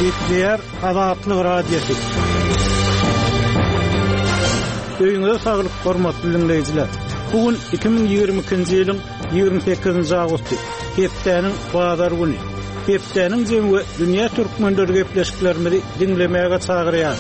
Bitler Azatlyk radiosu. Öýüňize saglyk, hormatly dinleýijiler. Bugün 2022-nji ýylyň 28-nji agusty. Hepdeniň bazar güni. Hepdeniň jemgy dünýä türkmenleri gepleşiklerini dinlemäge çagyrýar.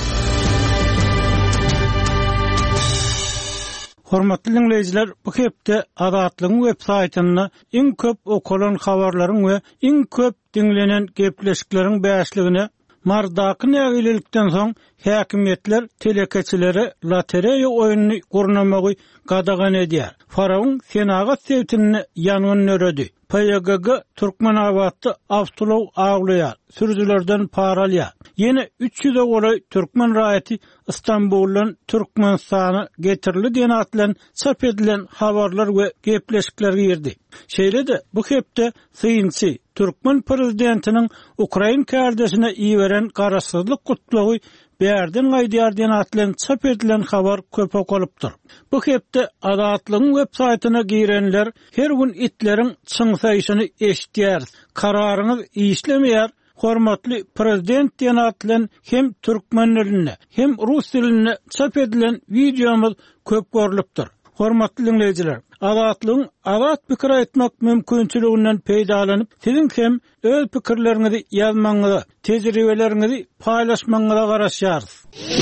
Hormatly dinleýijiler, bu hepde Azatlygyň web saýtyny iň köp okulan habarlaryň we iň köp dinlenen gepleşikleriň bäşligine mardaky nägilelikden soň häkimetler telekeçilere lotereýa oýunyny gurnamagy gadagan edýär. Faraň senagat sewtini ýanyň nöredi. PYGG Türkmenabatda avtolog aglaýar, sürüjilerden para alýar. Ýene 300-e golay türkmen raýaty Istanbuldan Türkmenistana getirildi diýen atlan çap edilen habarlar we gepleşikler girdi. Şeýle-de bu hepde syýynçy Türkmen prezidentiniň Ukraina kärdesine iýeren garaşsyzlyk gutlagy berden gaýdýar diýen atlan çap edilen habar köp okulypdyr. Bu hepde Azatlygyň web saýtyna girenler her gün itleriň çyňsaýyşyny eşitýär. Kararyňyz işlemeýär. Hormatly prezident diýen atlan hem türkmen diline hem rus diline çap edilen videomuz köp görülipdir. Hormatly dinleýijiler, Azatlygyň azat pikir aýtmak mümkinçiliginden peýdalanyp, siziň hem öz pikirleriňizi ýazmaňyza, tejribeleriňizi paýlaşmaňyza garaşýarys.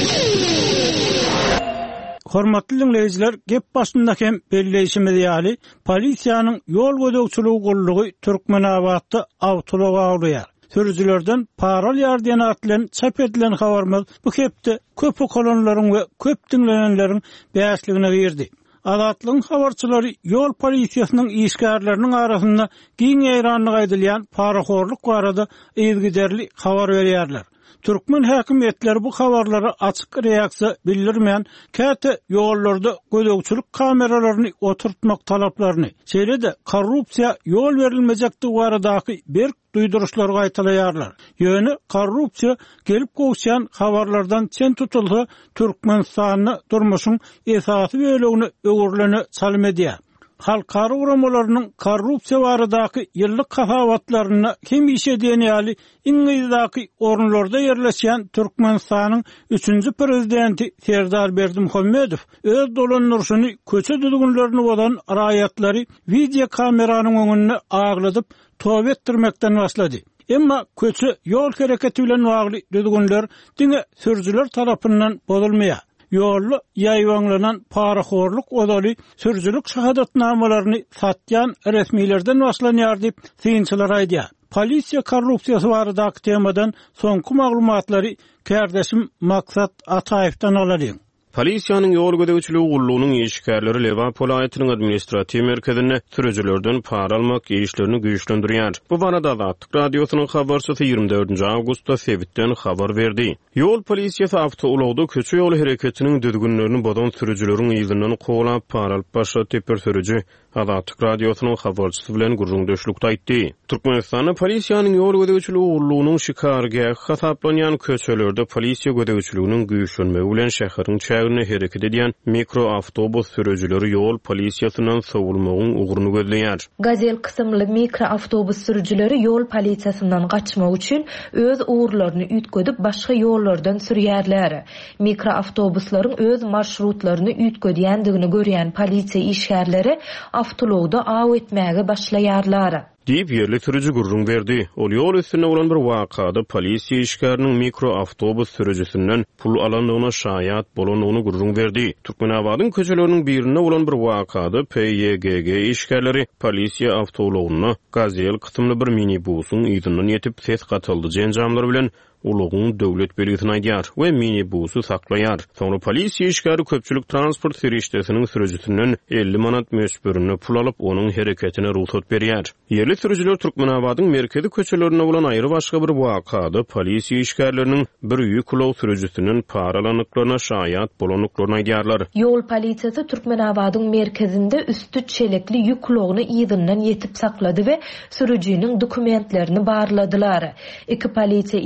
Hormatly dinleýijiler, gep başynda hem belleýişimiz ýaly, polisiýanyň ýol gödekçiligi gullugy Türkmenabatda awtolog aglaýar. Sürüjilerden para alýar diýen atlan çap edilen habarymyz bu hepde köp okulanlaryň we köp dinlenenleriň bäşligine girdi. Azatlygyň habarçylary ýol polisiýasynyň işgärleriniň arasynda giň eýranlyk aýdylýan paraxorluk barada ýygyderli habar berýärler. Türkmen häkimetleri bu habarlara açyk reaksiýa bildirmeýän käte ýollarda gödekçilik kameralaryny oturtmak talaplaryny, şeýle-de korrupsiýa ýol berilmejekdi baradaky bir duýduruşlar gaýtalaýarlar. Ýöne korrupsiýa gelip gowşan habarlardan çen tutulsa Türkmenistanyň durmuşyň esasy bölegini öwürlene salym edýär. Halkara uramalarynyň korrupsiýa baradaky ýyllyk hafawatlaryna kim iş edýän ýaly iňňizdaky orunlarda ýerleşýän Türkmenistanyň 3-nji prezidenti Serdar Berdimuhammedow öz dolanýaryny köçe düzgünlerini bolan raýatlary video kameranyň öňünde agladyp towap etdirmekden başlady. Emma köçe ýol hereketi bilen bagly düzgünler diňe sürüjiler tarapyndan bozulmaýar. Ýolly ýaýwanlanan paraxorluk odaly sürüjilik şahadatnamalaryny satýan resmilerden başlanýar diýip syýynçylar aýdýar. Polisiýa korrupsiýasy baradaky temadan soňky maglumatlary kärdeşim Maksat Ataýewdan aladym. Polisiýanyň ýol gödekçiligi gullugynyň işgärleri Lewap welaýatynyň administrativ merkezine sürüjilerden para almak işlerini güýçlendirýär. Bu barada Azatlyk radiosynyň habarçysy 24-nji awgustda Sebitden habar berdi. Ýol polisiýasy awtoulogda köçe ýol hereketiniň düzgünlerini bodan sürüjileriň ýygynyň goýup para alyp başa teper sürüji Azatlyk radiosynyň habarçysy bilen gurrundaşlykda aýtdy. Türkmenistanyň polisiýanyň ýol gödekçiligi gullugynyň şikargahy hasaplanýan köçelerde polisiýa gödekçiliginiň güýçlenmegi bilen şäheriň çägine hereket edýän mikroawtobus sürüjileri ýol polisiýasynyň sowulmagyň uguruny gözleýär. Gazel kysymly mikroawtobus sürüjileri ýol polisiýasynyň gaçmak üçin öz uğurlaryny ütgedip başga ýollardan sürýärler. Mikroawtobuslaryň öz marşrutlaryny ütgedýändigini görýän polisiýa işgärleri awtologda aw etmäge başlaýarlar. Diýip ýerli sürüji gurrun berdi. Ol ýol üstüne bolan bir wakada polisiýa işgäriniň mikroawtobus sürüjisinden pul alandygyna şaýat bolanyny gurrun berdi. Türkmenabatyň köçeleriniň birinde bolan bir wakada PYGG işgärleri polisiýa awtologyna Gazel kysymly bir minibusyň ýygynyň ýetip ses gatyldy jenjamlary bilen ulugyň döwlet belgisini aýdýar we minibusy saklaýar. Soňra polisiýa işgäri köpçülik transport serişdesiniň sürüjisinden 50 manat mösberini pul alyp onuň hereketine ruhsat berýär. Ýerli sürüjiler Türkmenabatyň merkezi köçelerine bolan aýry başga bir wakada polisiýa işgärleriniň bir ýük ulug sürüjisiniň paralanyklarına şaýat bolanyklaryny aýdýarlar. Ýol polisiýasy Türkmenabatyň merkezinde üstü çelekli ýük ulugyny ýygynyň ýetip saklady we sürüjiniň dokumentlerini barladylar. Iki polisiýa işgäri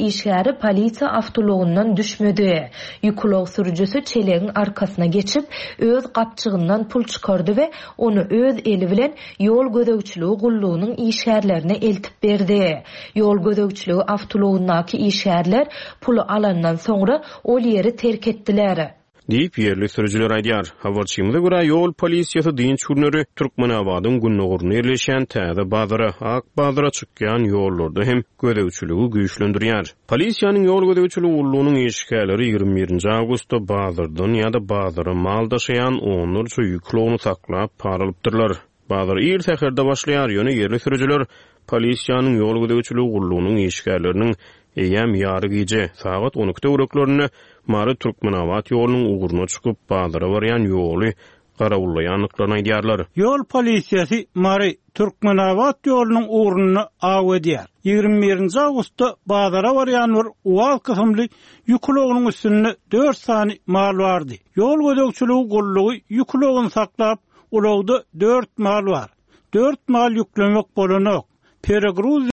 bäri polisiýa awtologundan düşmedi. Ýüklog sürüjüsü çeleğin arkasına geçip öz gapçygyndan pul çykardy we onu öz eli bilen ýol gödegçiligi gullugynyň işgärlerine eltip berdi. Ýol gödegçiligi awtologundaky işgärler pulu alandan soňra ol ýeri terk etdiler. Diýip ýerli sürüjüler aýdýar. Habarçymyza görä ýol polisiýasy dinç urnary Türkmenabadyň Günnoguruna ýerleşen täze bazara, Ak bazara çykýan ýollarda hem gödegçiligi güýçlendirýär. Polisiýanyň ýol gödegçiligi ullugynyň işgärleri 21-nji awgustda bazardan ýa-da bazara mal daşaýan onlarça ýüklogny saklap paralypdyrlar. Bazar ýer-säherde başlaýar, ýöne ýerli sürüjüler polisiýanyň ýol gödegçiligi ullugynyň işgärleriniň eýem ýary gece saat 12-de uraklarını Mary Türkmenabad ýolunyň uguruna çykyp bazara barýan ýoly garawullaýanlyklaryny aýdýarlar. Ýol polisiýasy Mary Türkmenabad ýolunyň uguruna aw edýär. 21-nji awgustda bazara barýan bir uwal kysymly ýüklogynyň üstünde 4 sany mal bardy. Ýol gödegçiligi gullugy ýüklogyny saklap, ulagda 4 mal bar. 4 mal ýüklemek bolanok. Peregruz